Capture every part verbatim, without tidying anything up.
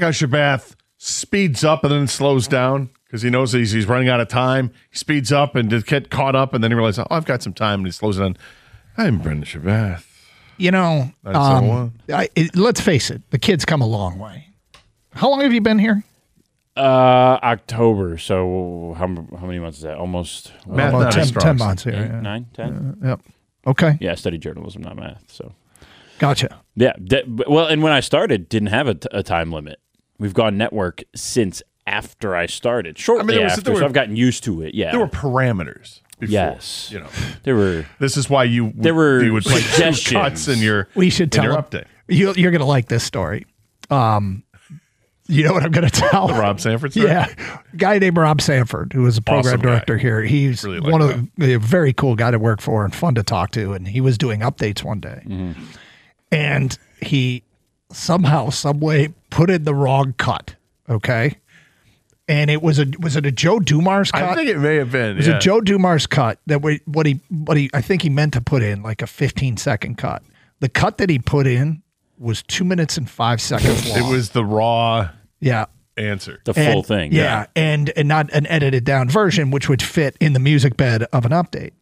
how Shabbath speeds up and then slows down because he knows he's, he's running out of time. He speeds up and to get caught up, and then he realizes, oh, I've got some time, and he slows down. I'm Brendan Shabbath. You know, um, I, it, let's face it, the kid's come a long way. How long have you been here? Uh, October. So how how many months is that? Almost math, well, ten, ten months here. Eight, yeah. Nine, ten. Uh, yep. Okay. Yeah, I studied journalism, not math. So. Gotcha. Yeah. De- well, and when I started, didn't have a, t- a time limit. We've gone network since after I started. Shortly I mean, there was, after, there were, so I've gotten used to it. Yeah. There were parameters. Before, yes. You know, there were. This is why you there were you would put suggestions. cuts in your we should tell your him, update. You, you're going to like this story. Um, you know what I'm going to tell? The Rob Sanford story? Yeah. A guy named Rob Sanford, who was a program awesome director guy. here. He's really one like of the a very cool guy to work for and fun to talk to. And he was doing updates one day. Mm-hmm. And he somehow, some way put in the wrong cut. Okay. And it was a was it a Joe Dumars cut? I think it may have been. It was yeah. a Joe Dumars cut that we, what he what he I think he meant to put in like a fifteen second cut. The cut that he put in was two minutes and five seconds long. It was the raw yeah answer, the full and, thing. Yeah, yeah, and and not an edited down version, which would fit in the music bed of an update.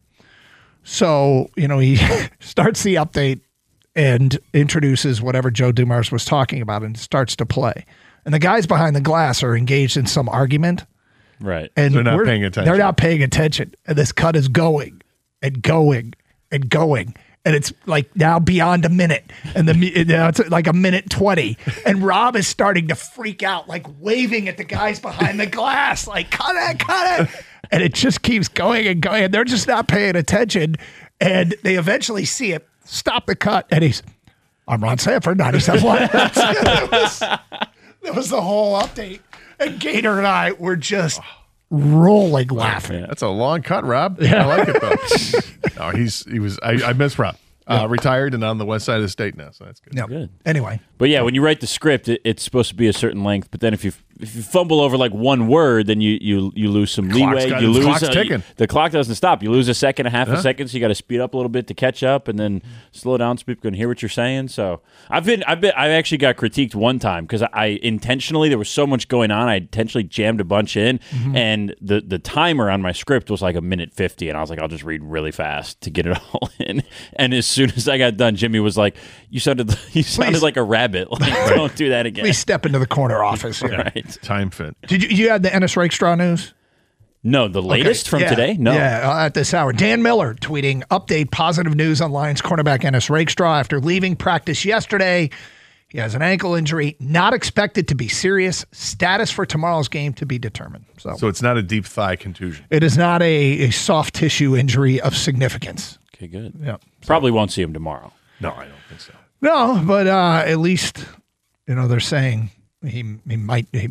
So you know he starts the update and introduces whatever Joe Dumars was talking about and starts to play. And the guys behind the glass are engaged in some argument. Right. And they're not paying attention. They're not paying attention. And this cut is going and going and going. And it's like now beyond a minute. And the now it's like a minute twenty. And Rob is starting to freak out, like waving at the guys behind the glass, like, cut it, cut it. And it just keeps going and going. And they're just not paying attention. And they eventually see it, stop the cut. And he's, I'm Ron Sanford, ninety-seven point one. That was the whole update. And Gator and I were just rolling laughing. Yeah, that's a long cut, Rob. Yeah. I like it though. no, he's he was I, I miss Rob. Uh, retired and on the west side of the state now, so that's good. Yep. Good. Anyway. But yeah, when you write the script, it, it's supposed to be a certain length. But then if you if you fumble over like one word, then you you, you lose some leeway. Got, you the lose clock's a, ticking. The clock doesn't stop. You lose a second, a half huh? a second, so you got to speed up a little bit to catch up, and then slow down so people can hear what you're saying. So I've been I've been I actually got critiqued one time because I intentionally there was so much going on. I intentionally jammed a bunch in, mm-hmm. and the the timer on my script was like a minute fifty, and I was like, I'll just read really fast to get it all in. And as soon as I got done, Jimmy was like, "You sounded you sounded Please. like a rabbit. Like, don't do that again." Please step into the corner office here. Right. Time fit. Did you, you had the Ennis Rakestraw news? No, the latest Okay. from yeah. today? No. Yeah, uh, at this hour. Dan Miller tweeting, update positive news on Lions cornerback Ennis Rakestraw after leaving practice yesterday. He has an ankle injury, not expected to be serious. Status for tomorrow's game to be determined. So, So it's not a deep thigh contusion. it is not a, a soft tissue injury of significance. Okay, good. Yeah. Probably won't see him tomorrow. No, I don't think so. No, but uh, at least, you know, they're saying he, he might. He,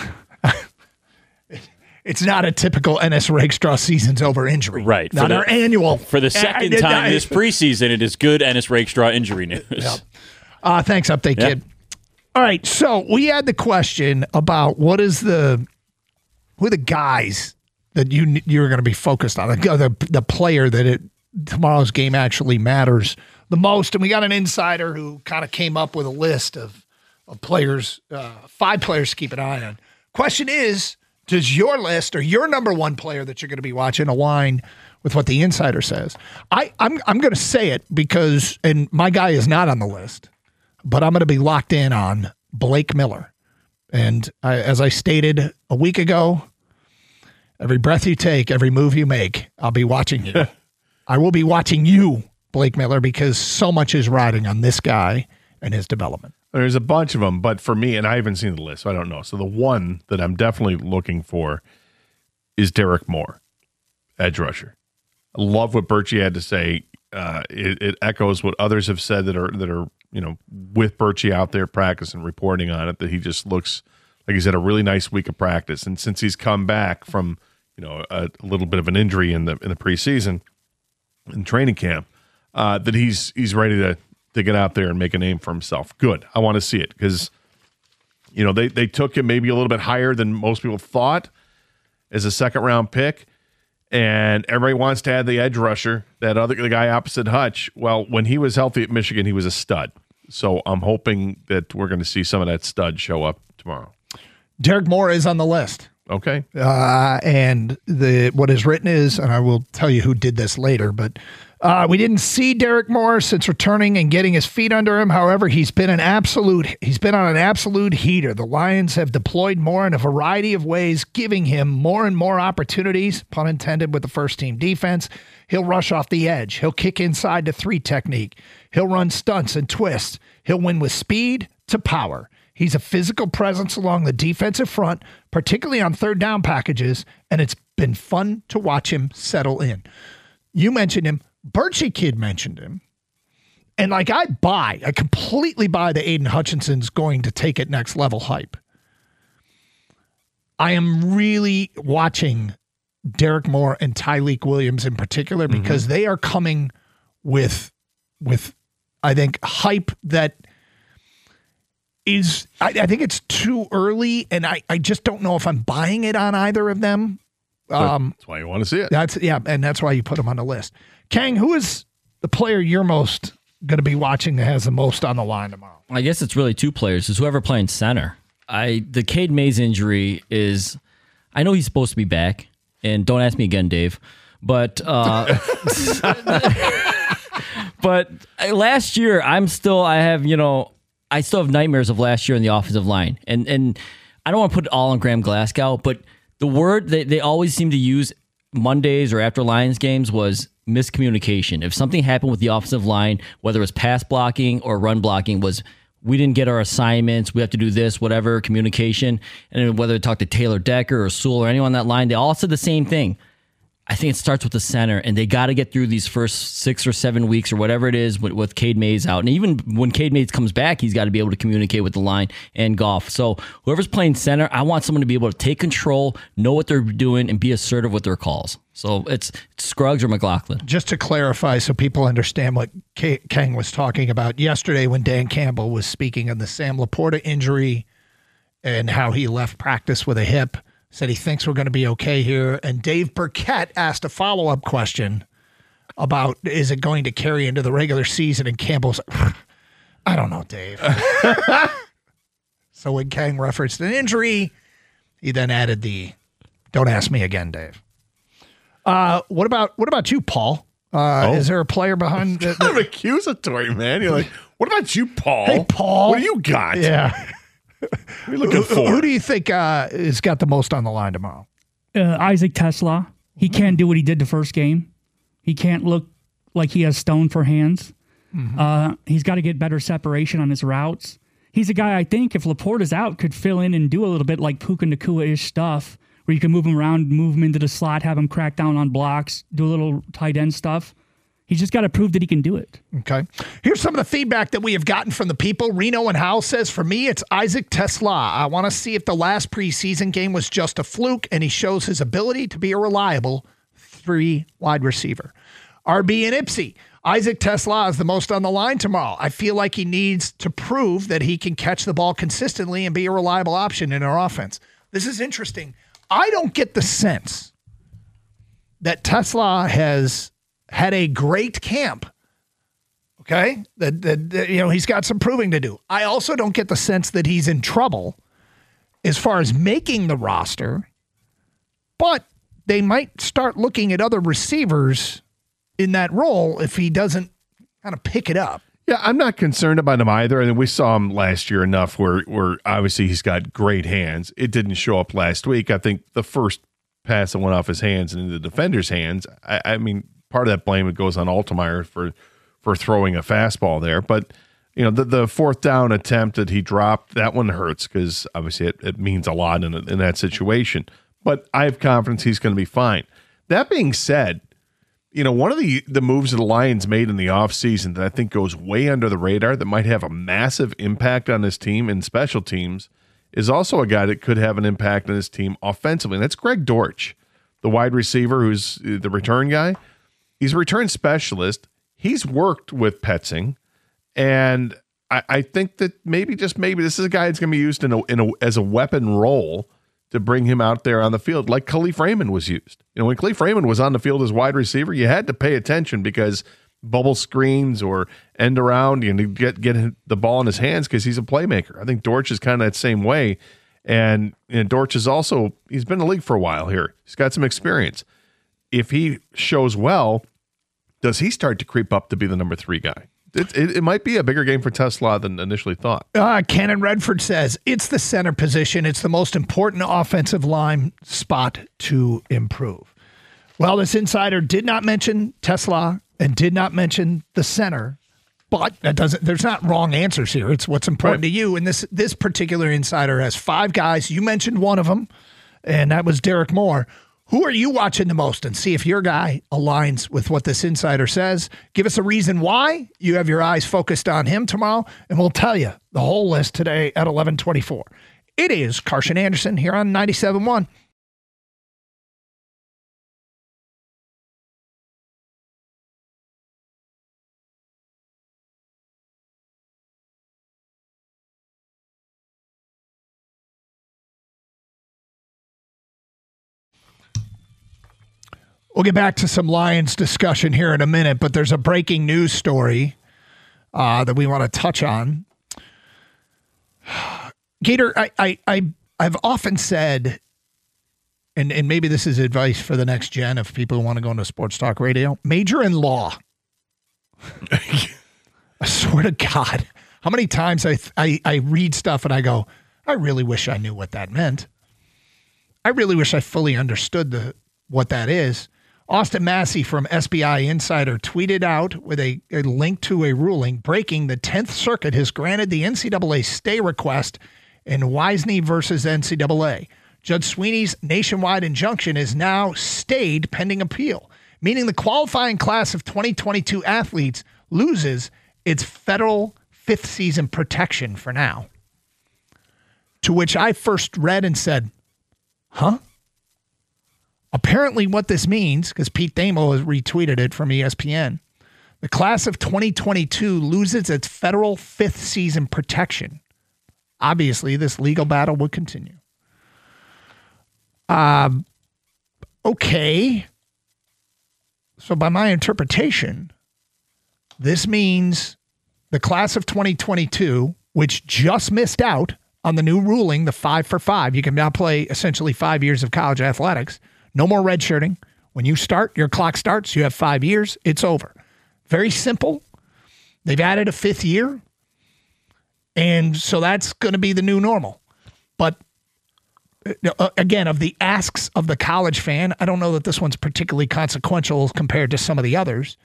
it's not a typical Ennis Rakestraw season's over injury. Right. Not For the- our annual. For the second I- I- time I- this preseason, it is good Ennis Rakestraw injury news. Yep. Uh, thanks, Update Yeah. Kid. All right, so we had the question about what is the who are the guys that you you're going to be focused on, the the, the player that it tomorrow's game actually matters the most, and we got an insider who kind of came up with a list of of players, uh, five players to keep an eye on. Question is, does your list or your number one player that you're going to be watching align with what the insider says? I I'm I'm going to say it because, and my guy is not on the list, but I'm going to be locked in on Blake Miller. And I, as I stated a week ago, every breath you take, every move you make, I'll be watching you. I will be watching you, Blake Miller, because so much is riding on this guy and his development. There's a bunch of them, but for me, and I haven't seen the list, so I don't know. So the one that I'm definitely looking for is Derek Moore, edge rusher. I love what Birchie had to say. Uh, it, it echoes what others have said that are that are you know with Birchie out there practicing, reporting on it. That he just looks like he's had a really nice week of practice, and since he's come back from you know a, a little bit of an injury in the in the preseason in training camp, uh, that he's he's ready to. to get out there and make a name for himself. Good. I want to see it because, you know, they, they took him maybe a little bit higher than most people thought as a second round pick. And everybody wants to add the edge rusher, that other the guy opposite Hutch. Well, when he was healthy at Michigan, he was a stud. So I'm hoping that we're going to see some of that stud show up tomorrow? Derek Moore is on the list. Okay. Uh, and the what is written is, and I will tell you who did this later, but uh, we didn't see Derek Moore since returning and getting his feet under him. However, he's been an absolute, he's been on an absolute heater. The Lions have deployed Moore in a variety of ways, giving him more and more opportunities, pun intended, with the first team defense. He'll rush off the edge. He'll kick inside to three technique. He'll run stunts and twists. He'll win with speed to power. He's a physical presence along the defensive front, particularly on third down packages, and it's been fun to watch him settle in. You mentioned him. Birchie Kid mentioned him. And like I buy, I completely buy the Aiden Hutchinson's going to take it next level hype. I am really watching Derek Moore and Tyleik Williams in particular because mm-hmm. they are coming with, with I think, hype that is, I, I think it's too early, and I, I just don't know if I'm buying it on either of them. Um, that's why you want to see it. That's yeah, and that's why you put them on the list. Kang, who is the player you're most going to be watching that has the most on the line tomorrow? I guess it's really two players. It's whoever playing center. I the Cade Mays injury is, I know he's supposed to be back, and don't ask me again, Dave. But uh, but last year, I'm still I have you know. I still have nightmares of last year in the offensive line. And and I don't want to put it all on Graham Glasgow, but the word that they always seem to use Mondays or after Lions games was miscommunication. If something happened with the offensive line, whether it was pass blocking or run blocking, was we didn't get our assignments, we have to do this, whatever, communication. And then whether to talk to Taylor Decker or Sewell or anyone on that line, they all said the same thing. I think it starts with the center, and they got to get through these first six or seven weeks or whatever it is with, with Cade Mays out. And even when Cade Mays comes back, he's got to be able to communicate with the line and Goff. So whoever's playing center, I want someone to be able to take control, know what they're doing, and be assertive with their calls. So it's, it's Scruggs or McLaughlin. Just to clarify so people understand what K- Kang was talking about yesterday when Dan Campbell was speaking of the Sam Laporta injury and how he left practice with a hip. Said he thinks we're going to be okay here. And Dave Burkett asked a follow-up question about, is it going to carry into the regular season? And Campbell's like, I don't know, Dave. So when Kang referenced an injury, he then added the, don't ask me again, Dave. Uh, what about what about you, Paul? Uh, oh. Is there a player behind the, the... kind of accusatory, man. You're like, what about you, Paul? Hey, Paul. What do you got? Yeah. What are you looking who, for? Who do you think uh, has got the most on the line tomorrow? Uh, Isaac Tesla. He can't do what he did the first game. He can't look like he has stone for hands. Mm-hmm. Uh, he's got to get better separation on his routes. He's a guy I think if Laporta's out could fill in and do a little bit like Puka Nacua-ish stuff where you can move him around, move him into the slot, have him crack down on blocks, do a little tight end stuff. He's just got to prove that he can do it. Okay. Here's some of the feedback that we have gotten from the people. Reno and Howell says, for me, it's Isaac Tesla. I want to see if the last preseason game was just a fluke and he shows his ability to be a reliable three wide receiver. R B and Ipsy. Isaac Tesla is the most on the line tomorrow. I feel like he needs to prove that he can catch the ball consistently and be a reliable option in our offense. This is interesting. I don't get the sense that Tesla has had a great camp. Okay? That, that, that, you know, he's got some proving to do. I also don't get the sense that he's in trouble as far as making the roster, but they might start looking at other receivers in that role if he doesn't kind of pick it up. Yeah, I'm not concerned about him either. I mean, we saw him last year enough where, where obviously he's got great hands. It didn't show up last week. I think the first pass that went off his hands and into the defender's hands, I, I mean, part of that blame goes on Altemeyer for for throwing a fastball there. But, you know, the, the fourth down attempt that he dropped, that one hurts because obviously it, it means a lot in, a, in that situation. But I have confidence he's going to be fine. That being said, you know, one of the, the moves that the Lions made in the offseason that I think goes way under the radar that might have a massive impact on this team and special teams is also a guy that could have an impact on this team offensively, and that's Greg Dortch, the wide receiver who's the return guy. He's a return specialist. He's worked with Petzing, and I, I think that maybe, just maybe, this is a guy that's going to be used in a, in a, as a weapon role to bring him out there on the field, like Khalif Raymond was used. You know, when Khalif Raymond was on the field as wide receiver, you had to pay attention because bubble screens or end around, you know, get get the ball in his hands because he's a playmaker. I think Dortch is kind of that same way. And, and Dortch is also, he's been in the league for a while here. He's got some experience. If he shows well, does he start to creep up to be the number three guy? It, it, it might be a bigger game for TeSlaa than initially thought. Uh, Cannon Redford says, it's the center position. It's the most important offensive line spot to improve. Well, this insider did not mention TeSlaa and did not mention the center. But that doesn't. There's not wrong answers here. It's what's important right. to you. And this this particular insider has five guys. You mentioned one of them, and that was Derek Moore. Who are you watching the most? And see if your guy aligns with what this insider says. Give us a reason why you have your eyes focused on him tomorrow, and we'll tell you the whole list today at eleven twenty-four. It is Karsch and Anderson here on ninety-seven point one. We'll get back to some Lions discussion here in a minute, but there's a breaking news story uh, that we want to touch on. Gator, I, I, I, I've often said, and, and maybe this is advice for the next gen of people who want to go into sports talk radio, major in law. I swear to God, how many times I, I, I read stuff and I go, I really wish I knew what that meant. I really wish I fully understood the what that is. Austin Massey from S B I Insider tweeted out with a, a link to a ruling breaking the tenth Circuit has granted the N C double A stay request in Wisney versus N C double A. Judge Sweeney's nationwide injunction is now stayed pending appeal, meaning the qualifying class of twenty twenty-two athletes loses its federal fifth season protection for now. To which I first read and said, huh? Apparently what this means, because Pete Thamel has retweeted it from E S P N, the class of twenty twenty-two loses its federal fifth season protection. Obviously, this legal battle will continue. Um, okay. So by my interpretation, this means the class of twenty twenty-two, which just missed out on the new ruling, the five for five, you can now play essentially five years of college athletics. No more redshirting. When you start, your clock starts. You have five years. It's over. Very simple. They've added a fifth year. And so that's going to be the new normal. But uh, again, of the asks of the college fan, I don't know that this one's particularly consequential compared to some of the others.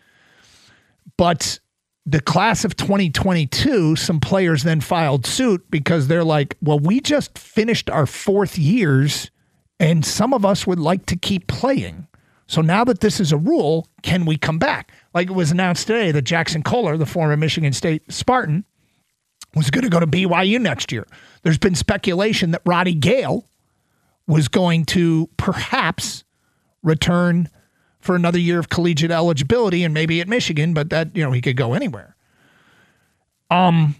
But the class of twenty twenty-two, some players then filed suit because they're like, well, we just finished our fourth years and some of us would like to keep playing. So now that this is a rule, can we come back? Like it was announced today that Jackson Kohler, the former Michigan State Spartan, was going to go to B Y U next year. There's been speculation that Roddy Gale was going to perhaps return for another year of collegiate eligibility and maybe at Michigan, but that, you know, he could go anywhere. Um,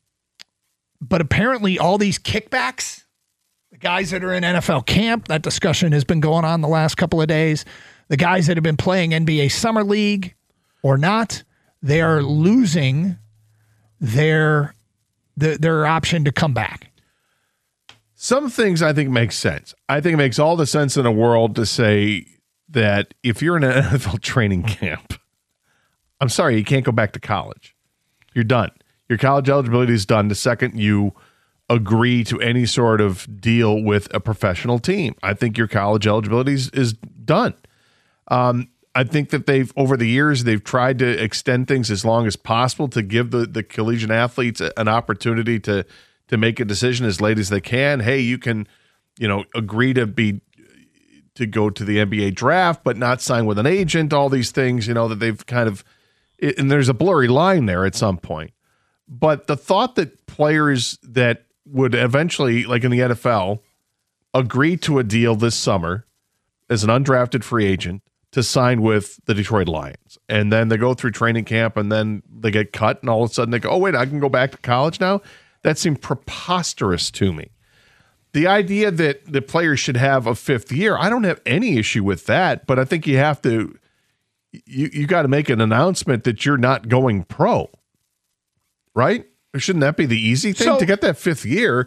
but apparently all these kickbacks, the guys that are in N F L camp, that discussion has been going on the last couple of days. The guys that have been playing N B A Summer League or not, they are losing their, their, their option to come back. Some things I think make sense. I think it makes all the sense in the world to say that if you're in an N F L training camp, I'm sorry, you can't go back to college. You're done. Your college eligibility is done the second you agree to any sort of deal with a professional team. I think your college eligibility is, is done. Um, I think that they've, over the years, they've tried to extend things as long as possible to give the, the collegiate athletes an opportunity to, to make a decision as late as they can. Hey, you can, you know, agree to be, to go to the N B A draft, but not sign with an agent, all these things, you know, that they've kind of, and there's a blurry line there at some point. But the thought that players that would eventually, like in the N F L, agree to a deal this summer as an undrafted free agent to sign with the Detroit Lions. And then they go through training camp and then they get cut and all of a sudden they go, oh, wait, I can go back to college now? That seemed preposterous to me. The idea that the players should have a fifth year, I don't have any issue with that, but I think you have to, you, you got to make an announcement that you're not going pro, right? Shouldn't that be the easy thing? So, to get that fifth year,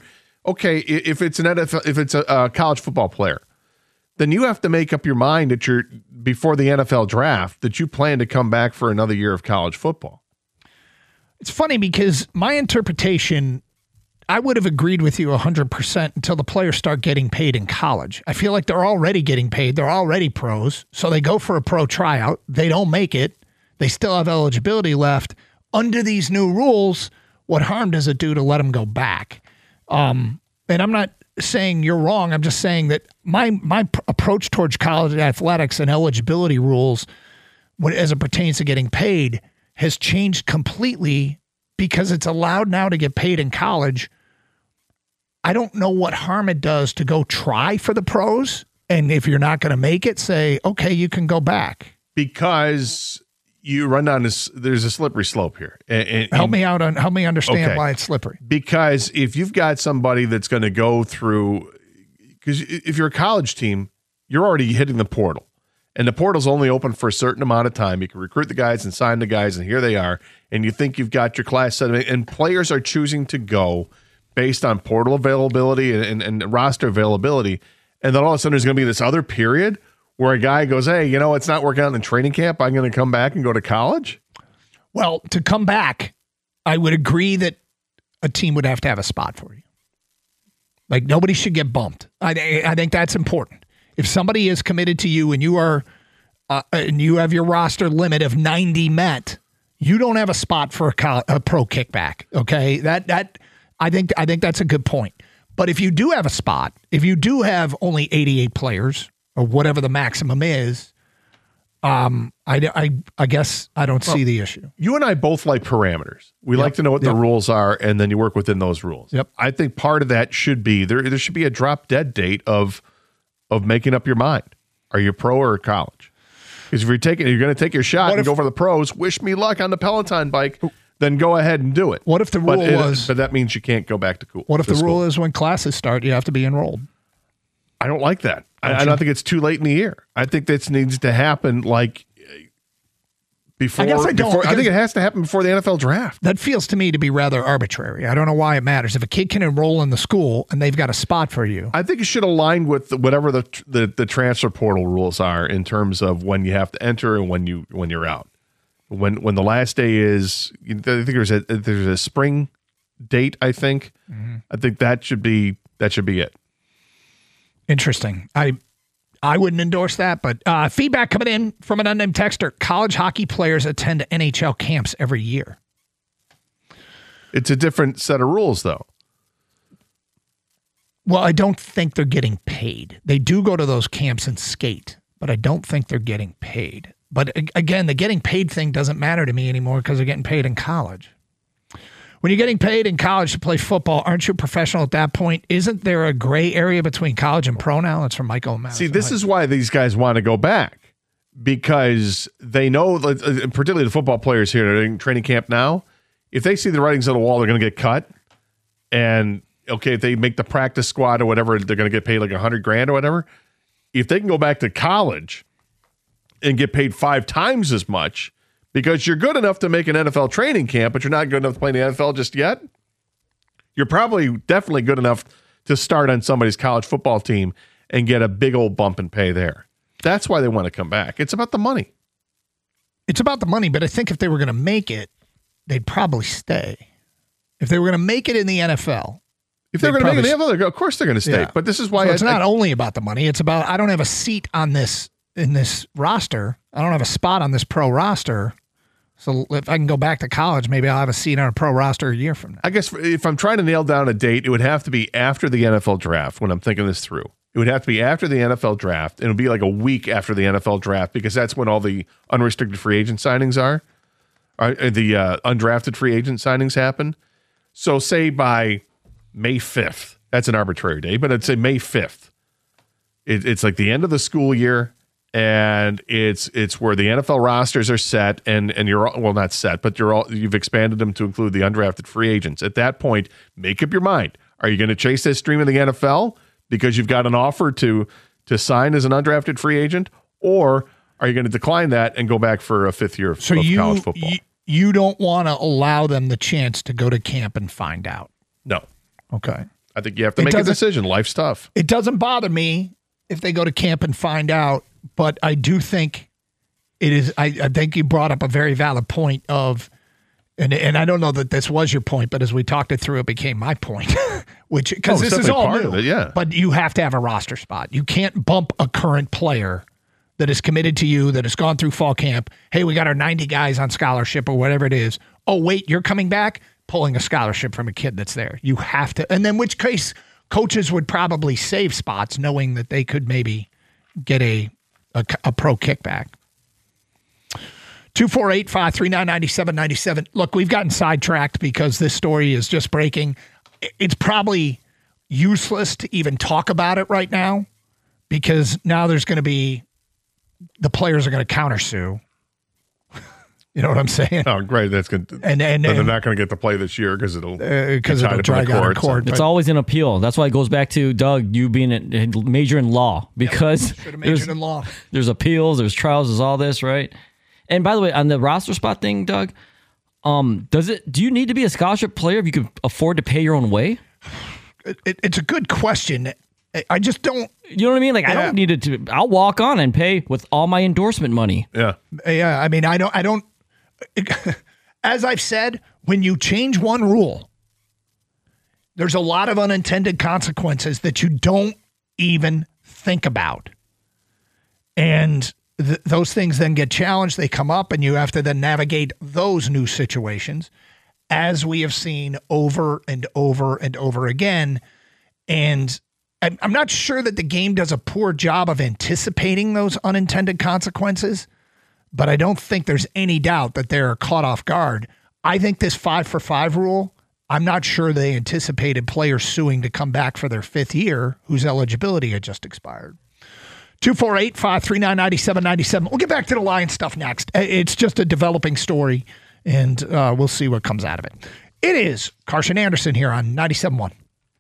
okay, i- if it's an N F L, if it's a, a college football player, then you have to make up your mind that you're before the N F L draft that you plan to come back for another year of college football. It's funny because my interpretation, I would have agreed with you one hundred percent until the players start getting paid in college. I feel like they're already getting paid. They're already pros. So they go for a pro tryout. They don't make it. They still have eligibility left. Under these new rules, what harm does it do to let them go back? Um, and I'm not saying you're wrong. I'm just saying that my my pr- approach towards college athletics and eligibility rules, when, as it pertains to getting paid, has changed completely because it's allowed now to get paid in college. I don't know what harm it does to go try for the pros. And if you're not going to make it, say, okay, you can go back. Because you run down this, there's a slippery slope here. And, and, Help me out on, help me understand Okay. why it's slippery. Because if you've got somebody that's going to go through, because if you're a college team, you're already hitting the portal. And the portal's only open for a certain amount of time. You can recruit the guys and sign the guys, and here they are. And you think you've got your class set. And players are choosing to go based on portal availability and, and, and roster availability. And then all of a sudden there's going to be this other period where a guy goes, hey, you know, it's not working out in training camp. I'm going to come back and go to college. Well, to come back, I would agree that a team would have to have a spot for you. Like, nobody should get bumped. I, I think that's important. If somebody is committed to you and you are, uh, and you have your roster limit of ninety met, you don't have a spot for a, coll- a pro kickback. Okay, that that I think I think that's a good point. But if you do have a spot, if you do have only eighty-eight players or whatever the maximum is, um, I, I, I guess I don't see the issue. You and I both like parameters. We Yep. like to know what Yep. the rules are, and then you work within those rules. Yep. I think part of that should be there. There should be a drop dead date of of making up your mind. Are you pro or college? Because if you're taking, you're going to take your shot What and if- go for the pros. Wish me luck on the Peloton bike. Then go ahead and do it. What if the But rule it- was- But that means you can't go back to cool. What if to the school. rule is when classes start, you have to be enrolled? I don't like that. I, Don't I you? don't think it's too late in the year. I think this needs to happen like before. I guess I don't, before- I think because- it has to happen before the N F L draft. That feels to me to be rather arbitrary. I don't know why it matters. If a kid can enroll in the school and they've got a spot for you, I think it should align with whatever the, the the transfer portal rules are in terms of when you have to enter and when you when you're out. When when the last day is, I think there's a there's a spring date. I think Mm-hmm. I think that should be that should be it. interesting. I I wouldn't endorse that, but uh, feedback coming in from an unnamed texter. College hockey players attend N H L camps every year. It's a different set of rules, though. Well, I don't think they're getting paid. They do go to those camps and skate, but I don't think they're getting paid. But a- again, the getting paid thing doesn't matter to me anymore because they're getting paid in college. When you're getting paid in college to play football, aren't you a professional at that point? Isn't there a gray area between college and pro now? That's from Michael Madison. See, this is why these guys want to go back because they know, uh, particularly the football players here that are in training camp now, if they see the writings on the wall, they're going to get cut. And okay, if they make the practice squad or whatever, they're going to get paid like a hundred grand or whatever. If they can go back to college and get paid five times as much because you're good enough to make an N F L training camp, but you're not good enough to play in the N F L just yet, you're probably definitely good enough to start on somebody's college football team and get a big old bump in pay there. That's why they want to come back. It's about the money. It's about the money, but I think if they were going to make it, they'd probably stay. If they were going to make it in the N F L, If they're They going to make it in probably- the N F L, of course they're going to stay. Yeah. But this is why so I, it's not I, only about the money. It's about I don't have a seat on this in this roster. I don't have a spot on this pro roster. So if I can go back to college, maybe I'll have a seat on a pro roster a year from now. I guess if I'm trying to nail down a date, it would have to be after the N F L draft when I'm thinking this through. It would have to be after the N F L draft. It would be like a week after the N F L draft because that's when all the unrestricted free agent signings are. Or the uh, undrafted free agent signings happen. So say by May fifth, that's an arbitrary date, but I'd say May fifth. It, it's like the end of the school year. And it's it's where the N F L rosters are set, and and you're all, well not set, but you're all you've expanded them to include the undrafted free agents. At that point, make up your mind: are you going to chase this stream in the N F L because you've got an offer to to sign as an undrafted free agent, or are you going to decline that and go back for a fifth year of, So of you college football? you, you don't want to allow them the chance to go to camp and find out. No, Okay. I think you have to It make a doesn't- decision. Life stuff. It doesn't bother me if they go to camp and find out, but I do think it is. I, I think you brought up a very valid point of, and and I don't know that this was your point, but as we talked it through, it became my point, which because Oh, it's this is definitely all part new. of it, yeah. But you have to have a roster spot. You can't bump a current player that is committed to you, that has gone through fall camp. Hey, we got our ninety guys on scholarship or whatever it is. Oh, wait, you're coming back? Pulling a scholarship from a kid that's there. You have to. And then which case coaches would probably save spots knowing that they could maybe get a, a, a pro kickback. two four eight, five three nine, nine seven nine seven. Look, we've gotten sidetracked because this story is just breaking. It's probably useless to even talk about it right now because now there's going to be the players are going to countersue. You know what I'm saying? Oh, great. That's good. And and, But they're and not going to get to play this year because it'll because be tied it'll up in the drag out in courts. court. It's but- always an appeal. That's why it goes back to Doug, you being a, a major in law because Should have there's, majored in law. there's appeals, there's trials, there's all this, right? And by the way, on the roster spot thing, Doug, um, does it? Do you need to be a scholarship player if you can afford to pay your own way? It, it's a good question. I- I just don't. You know what I mean? Like I Yeah. don't need it to. I'll walk on and pay with all my endorsement money. Yeah. Yeah, I mean, I don't. I don't. As I've said, when you change one rule, there's a lot of unintended consequences that you don't even think about, and th- those things then get challenged. They come up, and you have to then navigate those new situations, as we have seen over and over and over again. And I'm I'm not sure that the game does a poor job of anticipating those unintended consequences, but I don't think there's any doubt that they're caught off guard. I think this five for five rule, I'm not sure they anticipated players suing to come back for their fifth year whose eligibility had just expired. two four eight, five three nine, nine seven nine seven. We'll get back to the Lions stuff next. It's just a developing story, and uh, we'll see what comes out of it. It is Carson Anderson here on ninety-seven point one.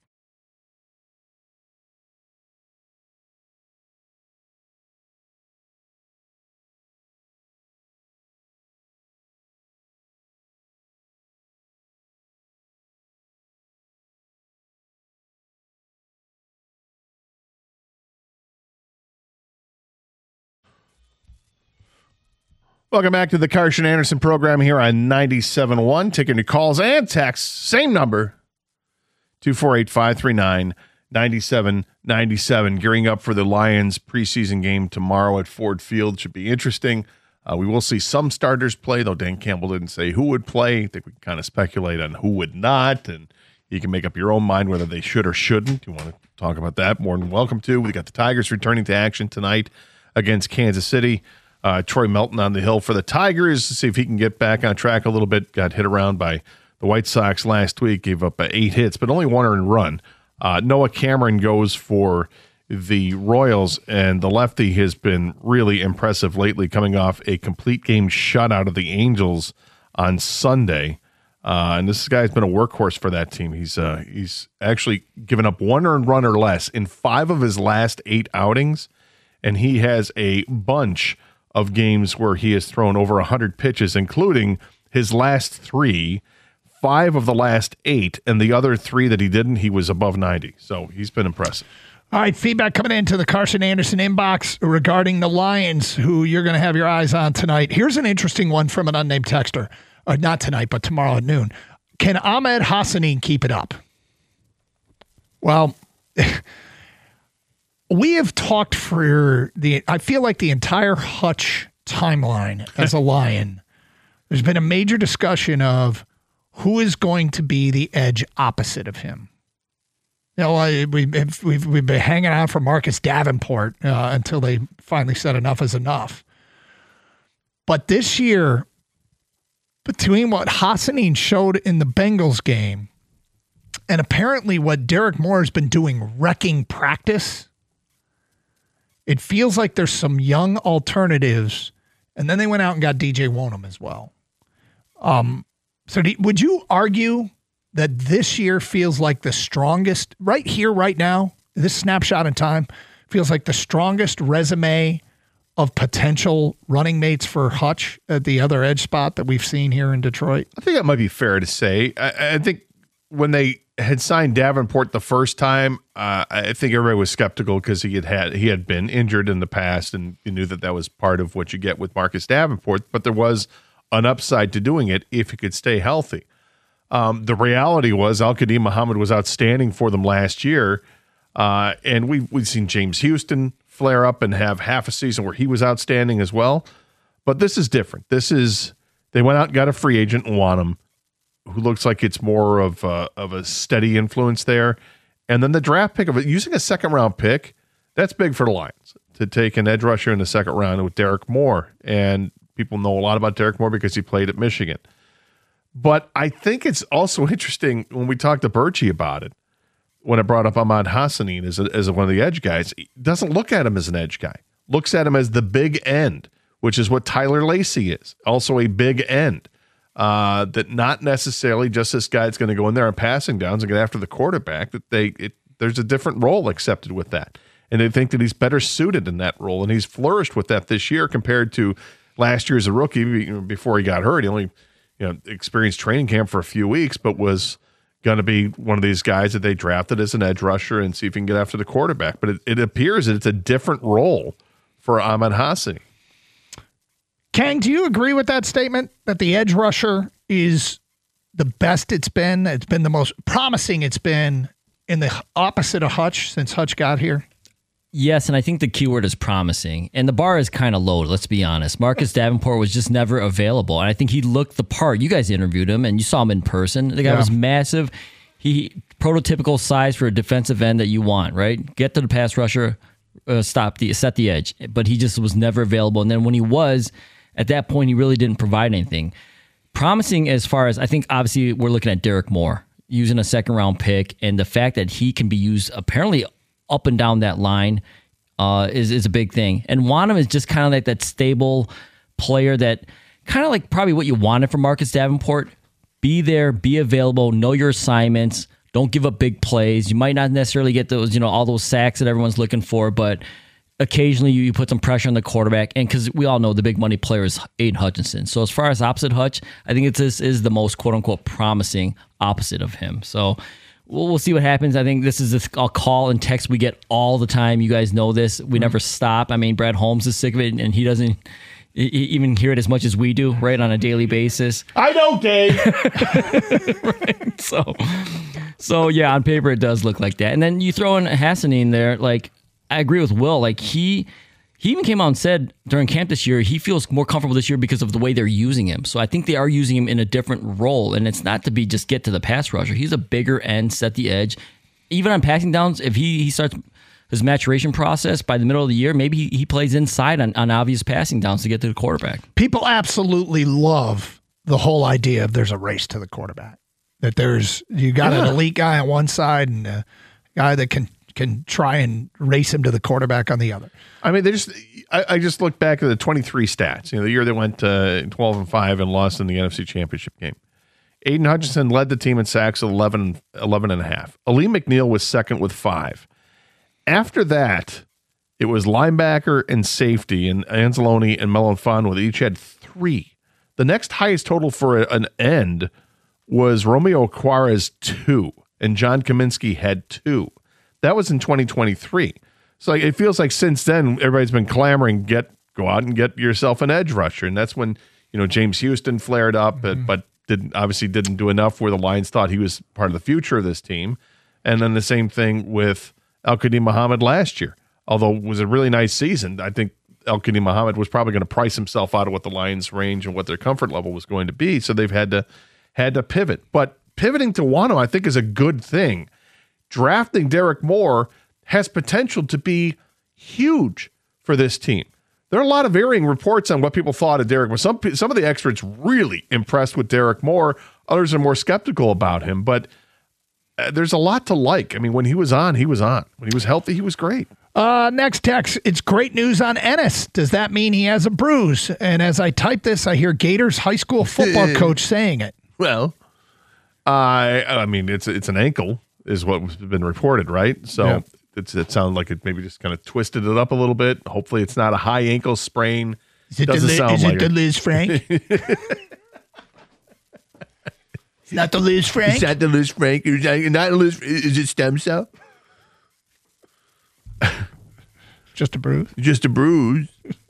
Welcome back to the Carson Anderson program here on ninety-seven point one. Taking your calls and texts. Same number, two four eight, five three nine, nine seven nine seven. Gearing up for the Lions preseason game tomorrow at Ford Field. Should be interesting. Uh, we will see some starters play, though Dan Campbell didn't say who would play. I think we can kind of speculate on who would not, and you can make up your own mind whether they should or shouldn't. You want to talk about that? More than welcome to. We got the Tigers returning to action tonight against Kansas City. Uh, Troy Melton on the hill for the Tigers to see if he can get back on track a little bit. Got hit around by the White Sox last week, gave up uh, eight hits, but only one earned run. Uh, Noah Cameron goes for the Royals, and the lefty has been really impressive lately, coming off a complete game shutout of the Angels on Sunday. Uh, and this guy's been a workhorse for that team. He's uh, he's actually given up one earned run or less in five of his last eight outings, and he has a bunch of games where he has thrown over one hundred pitches, including his last three, five of the last eight, and the other three that he didn't, he was above ninety. So he's been impressive. All right, feedback coming into the Carson Anderson inbox regarding the Lions, who you're going to have your eyes on tonight. Here's an interesting one from an unnamed texter. Or not tonight, but tomorrow at noon. Can Ahmed Hassanin keep it up? Well, we have talked for the, I feel like the entire Hutch timeline as a Lion. There's been a major discussion of who is going to be the edge opposite of him. You know, I, we, we've, we've been hanging out for Marcus Davenport uh, until they finally said enough is enough. But this year, between what Hassanin showed in the Bengals game and apparently what Derek Moore has been doing wrecking practice, it feels like there's some young alternatives. And then they went out and got D J Wonnum as well. Um, so do, would you argue that this year feels like the strongest, right here, right now, this snapshot in time, feels like the strongest resume of potential running mates for Hutch at the other edge spot that we've seen here in Detroit? I think that might be fair to say. I, I think when they had signed Davenport the first time, uh, I think everybody was skeptical because he had, had he had been injured in the past, and you knew that that was part of what you get with Marcus Davenport. But there was an upside to doing it if he could stay healthy. Um, the reality was Al-Qadim Muhammad was outstanding for them last year, uh, and we've we've seen James Houston flare up and have half a season where he was outstanding as well. But this is different. This is they went out and got a free agent in Wanham, who looks like it's more of a, of a steady influence there. And then the draft pick of it, using a second round pick, that's big for the Lions to take an edge rusher in the second round with Derek Moore. And people know a lot about Derek Moore because he played at Michigan. But I think it's also interesting when we talked to Birchie about it, when I brought up Ahmad Hassanin as, a, as one of the edge guys, he doesn't look at him as an edge guy, looks at him as the big end, which is what Tyler Lacey is, also a big end. Uh, that not necessarily just this guy's going to go in there on passing downs and get after the quarterback, that they it, there's a different role accepted with that. And they think that he's better suited in that role, and he's flourished with that this year compared to last year as a rookie before he got hurt. He only you know experienced training camp for a few weeks, but was going to be one of these guys that they drafted as an edge rusher and see if he can get after the quarterback. But it, it appears that it's a different role for Ahmad Hassani. Kang, do you agree with that statement that the edge rusher is the best it's been? It's been the most promising it's been in the opposite of Hutch since Hutch got here? Yes, and I think the keyword is promising. And the bar is kind of low, let's be honest. Marcus Davenport was just never available. And I think he looked the part. You guys interviewed him, and you saw him in person. The guy yeah. was massive. He prototypical size for a defensive end that you want, right? Get to the pass rusher, uh, stop the set the edge. But he just was never available. And then when he was, at that point, he really didn't provide anything. Promising as far as, I think, obviously, we're looking at Derek Moore, using a second-round pick, and the fact that he can be used apparently up and down that line uh, is, is a big thing. And Wanham is just kind of like that stable player that kind of like probably what you wanted from Marcus Davenport. Be there, be available, know your assignments, don't give up big plays. You might not necessarily get those, you know, all those sacks that everyone's looking for, but occasionally you, you put some pressure on the quarterback, and because we all know the big money player is Aiden Hutchinson. So as far as opposite Hutch, I think it's, this is the most quote-unquote promising opposite of him. So we'll, we'll see what happens. I think this is a, a call and text we get all the time. You guys know this. We mm-hmm. never stop. I mean, Brad Holmes is sick of it, and he doesn't even hear it as much as we do, right, on a daily basis. I know, Dave. Right? So, so, yeah, on paper it does look like that. And then you throw in Hassani in there, like, I agree with Will. Like he, he even came out and said during camp this year he feels more comfortable this year because of the way they're using him. So I think they are using him in a different role, and it's not to be just get to the pass rusher. He's a bigger end, set the edge. Even on passing downs, if he, he starts his maturation process by the middle of the year, maybe he, he plays inside on, on obvious passing downs to get to the quarterback. People absolutely love the whole idea of there's a race to the quarterback. That there's you got yeah. an elite guy on one side and a guy that can. can try and race him to the quarterback on the other. I mean, they just. I, I just look back at the twenty-three stats. You know, the year they went uh, twelve and five and lost in the N F C Championship game. Aiden Hutchinson led the team in sacks at eleven, eleven and a half. Aleem McNeil was second with five. After that, it was linebacker and safety, and Anzalone and Melanfon each had three. The next highest total for a, an end was Romeo Juarez two, and John Kaminsky had two. That was in twenty twenty-three. So it feels like since then, everybody's been clamoring, get go out and get yourself an edge rusher. And that's when, you know, James Houston flared up, mm-hmm. but, but didn't obviously didn't do enough where the Lions thought he was part of the future of this team. And then the same thing with Al-Qadim Muhammad last year. Although it was a really nice season, I think Al-Qadim Muhammad was probably going to price himself out of what the Lions' range and what their comfort level was going to be. So they've had to had to pivot. But pivoting to Wano, I think, is a good thing. Drafting Derek Moore has potential to be huge for this team. There are a lot of varying reports on what people thought of Derek Moore. Some, some of the experts really impressed with Derek Moore. Others are more skeptical about him. But uh, there's a lot to like. I mean, when he was on, he was on. When he was healthy, he was great. Uh, next text, it's great news on Ennis. Does that mean he has a bruise? And as I type this, I hear Gators high school football coach saying it. Well, I I mean, it's it's an ankle. Is what's been reported, right? So yeah. it's, it sounded like it maybe just kind of twisted it up a little bit. Hopefully it's not a high ankle sprain. Is it, Doesn't the, sound is like it the Liz Frank? Not the Liz Frank. Is that the Liz Frank? Is that not Liz? Is it stem cell? Just a bruise. Just a bruise.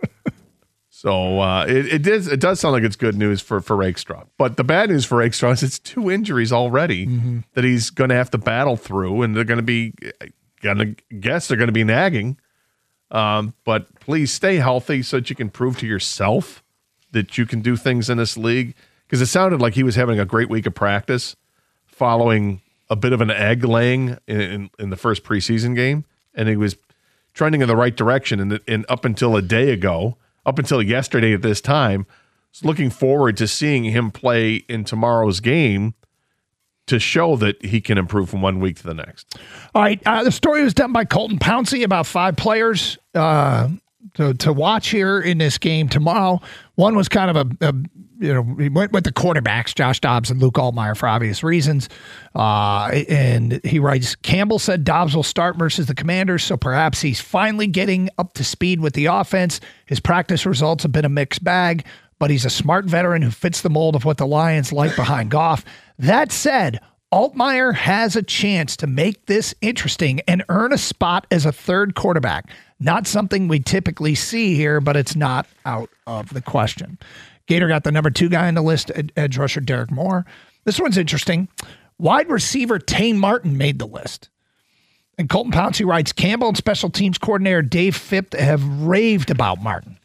So uh, it, it does it does sound like it's good news for for Rakestraw. But the bad news for Rakestraw is it's two injuries already mm-hmm. that he's going to have to battle through, and they're going to be, going to guess they're going to be nagging. Um, but please stay healthy so that you can prove to yourself that you can do things in this league. Because it sounded like he was having a great week of practice following a bit of an egg laying in, in, in the first preseason game, and he was trending in the right direction. And, and up until a day ago, up until yesterday at this time, I was looking forward to seeing him play in tomorrow's game to show that he can improve from one week to the next. All right. Uh, the story was done by Colton Pouncey about five players uh, to, to watch here in this game tomorrow. One was kind of a, a you know, he went with the quarterbacks, Josh Dobbs and Luke Altmaier, for obvious reasons. Uh, and he writes, Campbell said Dobbs will start versus the Commanders, so perhaps he's finally getting up to speed with the offense. His practice results have been a mixed bag, but he's a smart veteran who fits the mold of what the Lions like behind Goff. That said, Altmaier has a chance to make this interesting and earn a spot as a third quarterback. Not something we typically see here, but it's not out of the question. Gator got the number two guy on the list, edge rusher Derek Moore. This one's interesting. Wide receiver Tane Martin made the list. And Colton Pouncey writes, Campbell and special teams coordinator Dave Phipp have raved about Martin.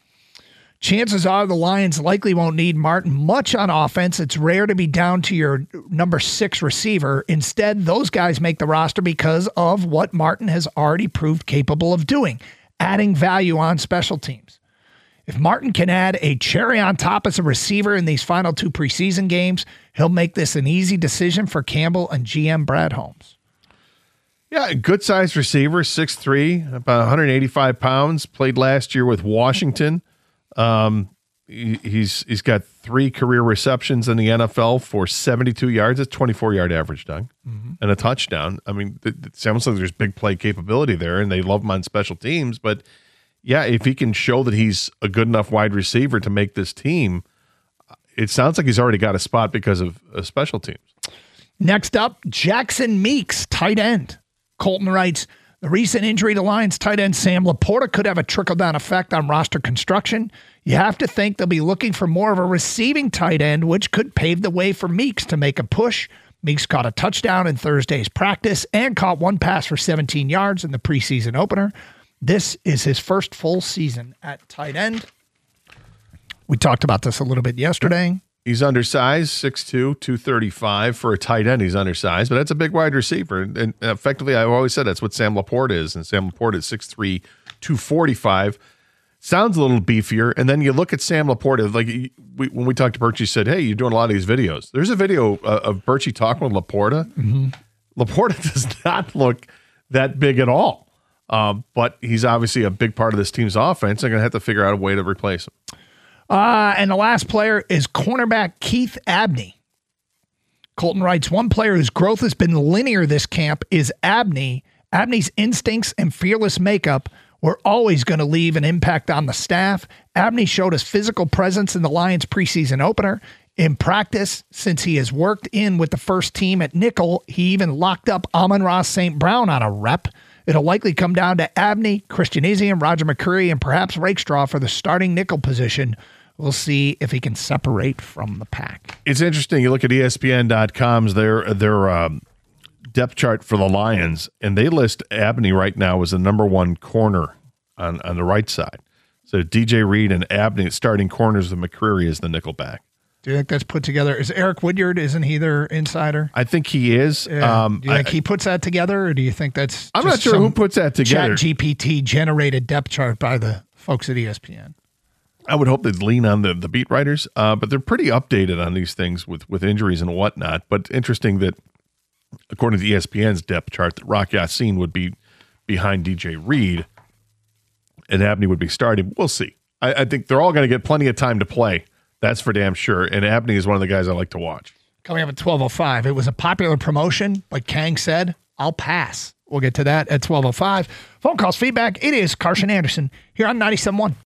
Chances are the Lions likely won't need Martin much on offense. It's rare to be down to your number six receiver. Instead, those guys make the roster because of what Martin has already proved capable of doing, adding value on special teams. If Martin can add a cherry on top as a receiver in these final two preseason games, he'll make this an easy decision for Campbell and G M Brad Holmes. Yeah, good-sized receiver, six three, about one hundred eighty-five pounds, played last year with Washington. Um, he, he's He's got three career receptions in the N F L for seventy-two yards. That's twenty-four yard average, Doug, mm-hmm. and a touchdown. I mean, it, it sounds like there's big play capability there, and they love him on special teams, but yeah, if he can show that he's a good enough wide receiver to make this team, it sounds like he's already got a spot because of uh, special teams. Next up, Jackson Meeks, tight end. Colton writes, the recent injury to Lions tight end Sam Laporta could have a trickle-down effect on roster construction. You have to think they'll be looking for more of a receiving tight end, which could pave the way for Meeks to make a push. Meeks caught a touchdown in Thursday's practice and caught one pass for seventeen yards in the preseason opener. This is his first full season at tight end. We talked about this a little bit yesterday. He's undersized, six two, two thirty-five. For a tight end, he's undersized, but that's a big wide receiver. And effectively, I've always said that's what Sam Laporta is. And Sam Laporta is six three, two forty-five. Sounds a little beefier. And then you look at Sam Laporta, like we, when we talked to Birchie, said, hey, you're doing a lot of these videos. There's a video uh, of Birchie talking with Laporta. Mm-hmm. Laporta does not look that big at all. Um, but he's obviously a big part of this team's offense. They're going to have to figure out a way to replace him. Uh, and the last player is cornerback Keith Abney. Colton writes, one player whose growth has been linear this camp is Abney. Abney's instincts and fearless makeup were always going to leave an impact on the staff. Abney showed his physical presence in the Lions preseason opener. In practice, since he has worked in with the first team at nickel, he even locked up Amon-Ra Saint Brown on a rep. It'll likely come down to Abney, Christian Izzy, Roger McCreary, and perhaps Rakestraw for the starting nickel position. We'll see if he can separate from the pack. It's interesting. You look at E S P N dot com's their their um, depth chart for the Lions, and they list Abney right now as the number one corner on, on the right side. So D J Reed and Abney starting corners with McCreary as the nickel back. Do you think that's put together? Is Eric Woodyard, isn't he their insider? I think he is. Yeah. Um, do you think I, he puts that together, or do you think that's I'm just not sure who puts that together. Chat G P T generated depth chart by the folks at E S P N? I would hope they'd lean on the, the beat writers, uh, but they're pretty updated on these things with, with injuries and whatnot. But interesting that, according to E S P N's depth chart, that Rock Ya-Sin would be behind D J Reed and Abney would be starting. We'll see. I, I think they're all going to get plenty of time to play. That's for damn sure. And Abney is one of the guys I like to watch. Coming up at twelve oh five. It was a popular promotion, like Kang said. I'll pass. We'll get to that at twelve oh five. Phone calls, feedback. It is Carson Anderson here on ninety-seven point one.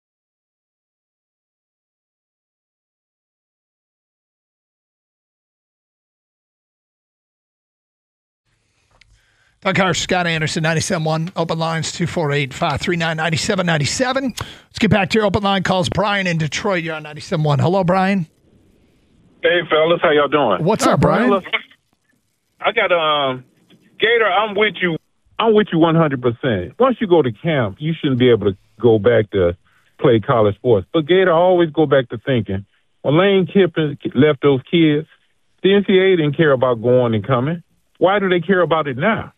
Doug Hart, Scott Anderson, ninety-seven point one. Open lines, two four eight, five three nine, nine seven nine seven. Let's get back to your open line calls. Brian in Detroit, you're on ninety-seven point one. Hello, Brian. Hey, fellas, how y'all doing? What's up, Brian? Fellas, I got um, Gator. I'm with you. I'm with you one hundred percent. Once you go to camp, you shouldn't be able to go back to play college sports. But Gator, I always go back to thinking when Lane Kiffin left those kids, the N C double A didn't care about going and coming. Why do they care about it now?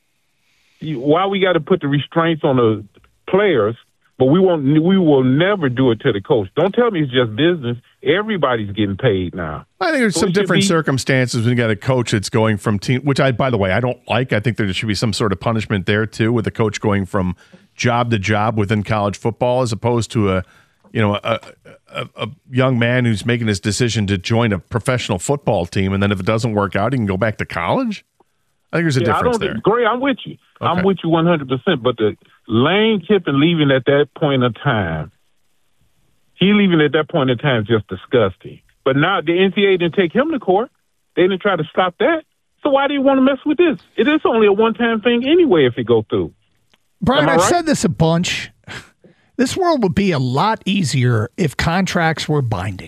Why we got to put the restraints on the players, but we won't. We will never do it to the coach. Don't tell me it's just business. Everybody's getting paid now. I think there's So some it should different be- circumstances when you got a coach that's going from team, which I, by the way, I don't like. I think there should be some sort of punishment there too, with a coach going from job to job within college football, as opposed to a, you know, a, a, a young man who's making his decision to join a professional football team, and then if it doesn't work out, he can go back to college. I think there's a Yeah, I difference don't, there. Gray, I'm with you. Okay. I'm with you one hundred percent. But the Lane Kiffin leaving at that point of time, he leaving at that point in time is just disgusting. But now the N C double A didn't take him to court. They didn't try to stop that. So why do you want to mess with this? It is only a one-time thing anyway if it go through. Brian, Am I I've right? said this a bunch. This world would be a lot easier if contracts were binding.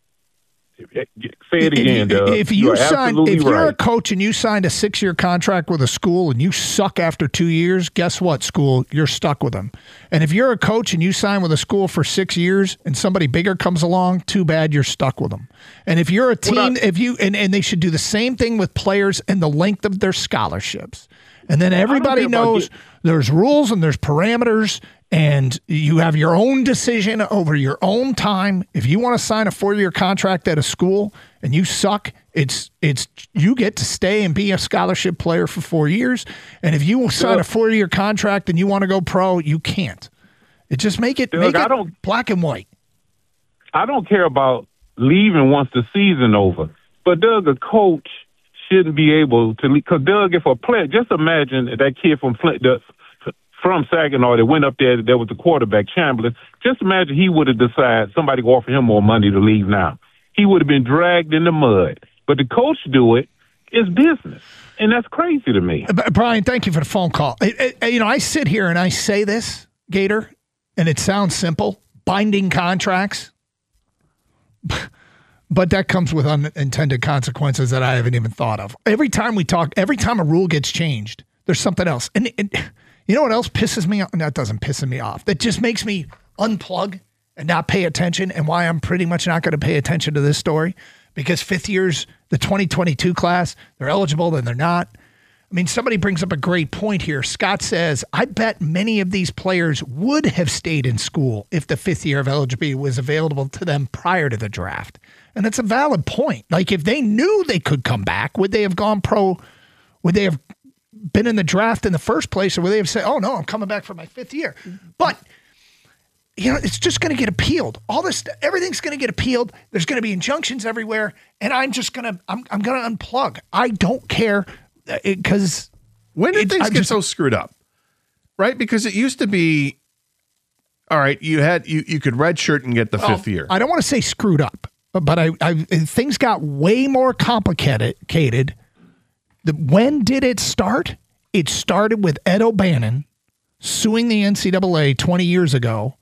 Say it again, if, Doug. if you You're sign, absolutely if you're right. a coach and you signed a six-year contract with a school and you suck after two years, guess what, school? You're stuck with them. And if you're a coach and you sign with a school for six years and somebody bigger comes along, too bad, you're stuck with them. And if you're a team, Well, not- if you and, and they should do the same thing with players and the length of their scholarships. And then everybody care about knows get- there's rules and there's parameters, and you have your own decision over your own time. If you want to sign a four-year contract at a school and you suck, it's it's you get to stay and be a scholarship player for four years. And if you sign a four-year contract and you want to go pro, you can't. It just make it Doug, make I it don't- black and white. I don't care about leaving once the season over. But Doug, a coach shouldn't be able to leave. Because Doug, if a player, just imagine that kid from Flint, the, from Saginaw that went up there, that was the quarterback, Chamberlain. Just imagine he would have decided somebody would offer him more money to leave now. He would have been dragged in the mud. But the coach do it, it's business. And that's crazy to me. Uh, Brian, thank you for the phone call. I- I- you know, I sit here and I say this, Gator, and it sounds simple, binding contracts. But that comes with unintended consequences that I haven't even thought of. Every time we talk, every time a rule gets changed, there's something else. And, and you know what else pisses me off? That doesn't piss me off. That just makes me unplug and not pay attention, and why I'm pretty much not going to pay attention to this story. Because fifth years, the twenty twenty-two class, they're eligible, then they're not. I mean, somebody brings up a great point here. Scott says, I bet many of these players would have stayed in school if the fifth year of eligibility was available to them prior to the draft. And that's a valid point. Like, if they knew they could come back, would they have gone pro? Would they have been in the draft in the first place? Or would they have said, oh, no, I'm coming back for my fifth year? But, you know, it's just going to get appealed. All this, everything's going to get appealed. There's going to be injunctions everywhere. And I'm just going to, I'm, I'm going to unplug. I don't care. Because When did it- things I'm get just- so screwed up? Right? Because it used to be, all right, you had you, you could redshirt and get the fifth year. I don't want to say screwed up, but I, I things got way more complicated. The, when did it start? It started with Ed O'Bannon suing the N C double A twenty years ago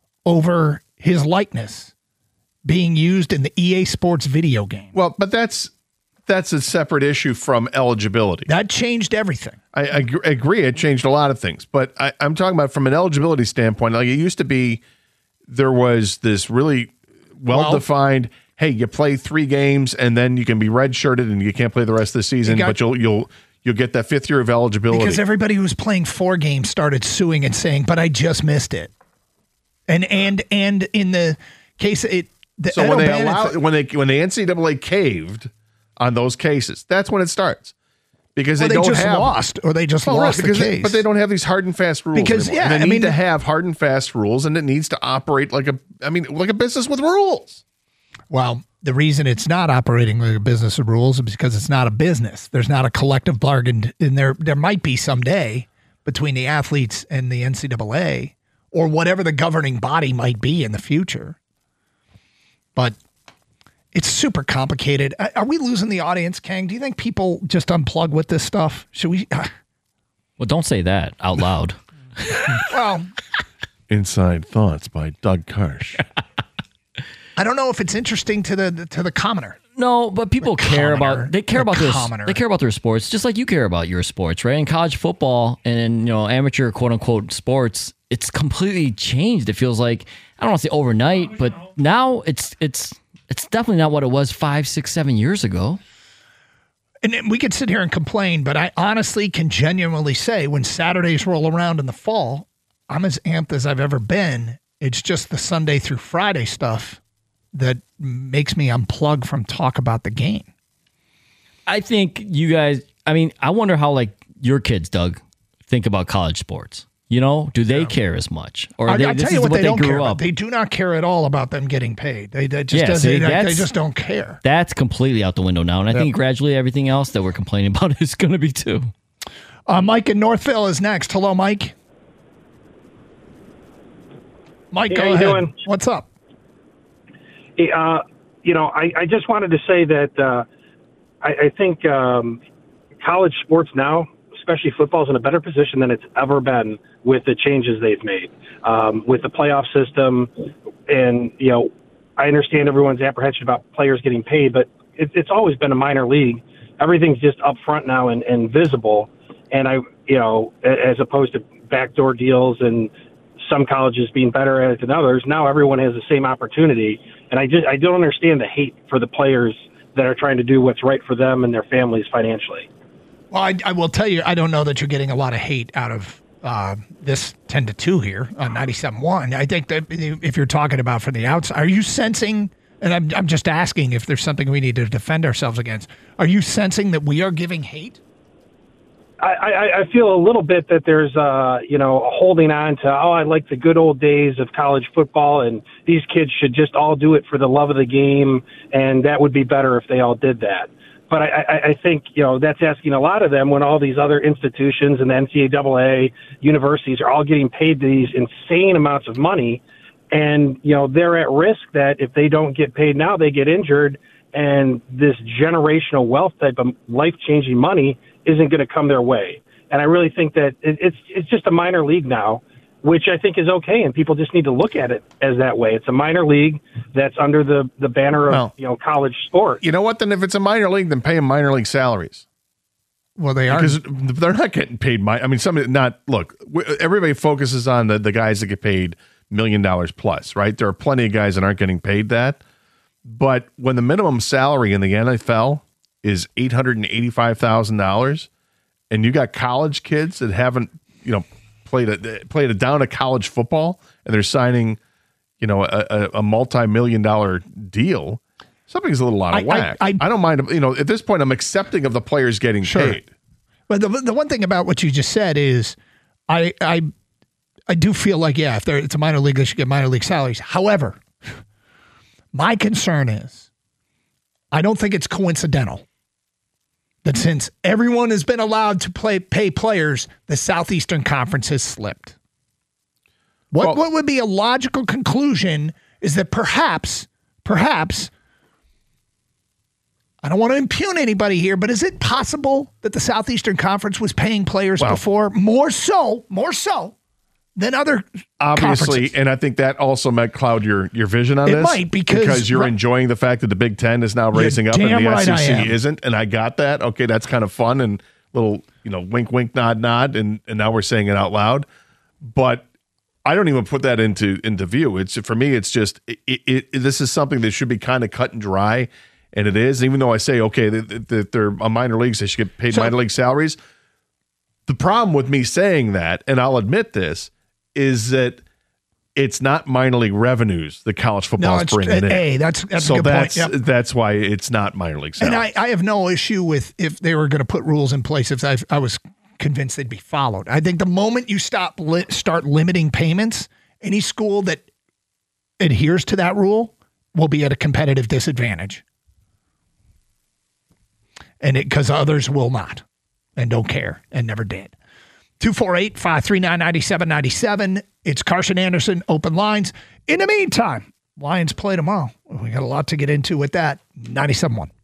over his likeness being used in the E A Sports video game. Well, but that's that's a separate issue from eligibility. That changed everything. I, I gr- agree. It changed a lot of things, but I, I'm talking about from an eligibility standpoint. Like, it used to be, there was this really well-defined. Hey, you play three games and then you can be redshirted and you can't play the rest of the season, got- but you'll you'll you'll get that fifth year of eligibility. Because everybody who was playing four games started suing and saying, "But I just missed it." And and and in the case it, the so Ed when they O'Bannon allow thi- when they when the N C double A caved on those cases, that's when it starts. Because well, they, they don't just have lost, or they just Well, right, lost the because they- case. but they don't have these hard and fast rules Because, anymore. yeah, and they I need mean- to have hard and fast rules, and it needs to operate like a I mean like a business with rules. Well, the reason it's not operating like a business of rules is because it's not a business. There's not a collective bargain in there. There might be someday between the athletes and the N C double A, or whatever the governing body might be in the future. But it's super complicated. Are we losing the audience, Kang? Do you think people just unplug with this stuff? Should we? Uh, Well, don't say that out loud. Well, Inside Thoughts by Doug Karsh. I don't know if it's interesting to the to the commoner. No, but people The care commoner. about they care The about their commoner. they care about their sports just like you care about your sports, right? In college football and you know amateur quote unquote sports, it's completely changed. It feels like I don't want to say overnight, but now it's it's it's definitely not what it was five, six, seven years ago. And then we could sit here and complain, but I honestly can genuinely say when Saturdays roll around in the fall, I'm as amped as I've ever been. It's just the Sunday through Friday stuff that makes me unplug from talk about the game. I think you guys, I mean, I wonder how like your kids, Doug, think about college sports. You know, do they yeah. care as much? Or I, they, I this tell you is what, what they, they don't grew care up. about. They do not care at all about them getting paid. They, they just Yeah, does, see, they, that's- they just don't care. That's completely out the window now. And I think gradually everything else that we're complaining about is going to be too. Uh, Mike in Northville is next. Hello, Mike. Mike, Hey, go how you ahead. doing? What's up? Uh, you know, I, I just wanted to say that uh, I, I think um, college sports now, especially football, is in a better position than it's ever been with the changes they've made um, with the playoff system. And, you know, I understand everyone's apprehension about players getting paid, but it, it's always been a minor league. Everything's just up front now and, and visible. And I, you know, as opposed to backdoor deals and some colleges being better at it than others, now everyone has the same opportunity. And I just, I don't understand the hate for the players that are trying to do what's right for them and their families financially. Well, I, I will tell you, I don't know that you're getting a lot of hate out of uh, this ten to two here on ninety-seven point one. I think that if you're talking about from the outside, are you sensing, and I'm, I'm just asking if there's something we need to defend ourselves against, are you sensing that we are giving hate? I, I, I feel a little bit that there's, uh, you know, a holding on to, oh, I like the good old days of college football, and these kids should just all do it for the love of the game, and that would be better if they all did that. But I, I, I think, you know, that's asking a lot of them when all these other institutions and the N C double A universities are all getting paid these insane amounts of money, and, you know, they're at risk that if they don't get paid now, they get injured, and this generational wealth type of life-changing money isn't going to come their way. And I really think that it, it's it's just a minor league now, which I think is okay, and people just need to look at it as that way. It's a minor league that's under the, the banner of Well, you know college sport. You know what? Then if it's a minor league, then pay them minor league salaries. Well, they are. Because they're not getting paid. My, I mean, somebody not look. w- Everybody focuses on the, the guys that get paid million dollars plus, right? There are plenty of guys that aren't getting paid that. But when the minimum salary in the N F L is eight hundred and eighty-five thousand dollars, and you got college kids that haven't, you know, played a played a down of college football, and they're signing, you know, a, a, a multi-million dollar deal. Something's a little out of I- whack. I- I, I- don't mind. You know, at this point, I'm accepting of the players getting Sure. paid. But the the one thing about what you just said is, I I I do feel like yeah, if they're, it's a minor league, they should get minor league salaries. However, my concern is, I don't think it's coincidental that since everyone has been allowed to play pay players, the Southeastern Conference has slipped. What Well- what would be a logical conclusion is that perhaps perhaps. I don't want to impugn anybody here, but is it possible that the Southeastern Conference was paying players Well- before more so, more so than other Obviously, conferences? and I think that also might cloud your, your vision on It this. might, because- you're right. enjoying the fact that the Big Ten is now You're raising up and damn the right I S E C am. isn't, and I got that. Okay, that's kind of fun and little, you know, wink, wink, nod, nod, and, and now we're saying it out loud. But I don't even put that into into view. It's for me, it's just it, it, it, this is something that should be kind of cut and dry. And it is, even though I say, okay, that, that they're a minor leagues, they should get paid So- minor league salaries. The problem with me saying that, and I'll admit this, is that it's not minor league revenues that college football No, is it's bringing in. A. That's that's so a good that's point. Yep. that's why it's not minor league And salaries. I, I have no issue with if they were going to put rules in place. If I, I was convinced they'd be followed, I think the moment you stop li- start limiting payments, any school that adheres to that rule will be at a competitive disadvantage. And it because others will not and don't care and never did. two four eight, five three nine, nine seven nine seven. It's Carson Anderson, open lines. In the meantime, Lions play tomorrow. We got a lot to get into with that. ninety-seven point one.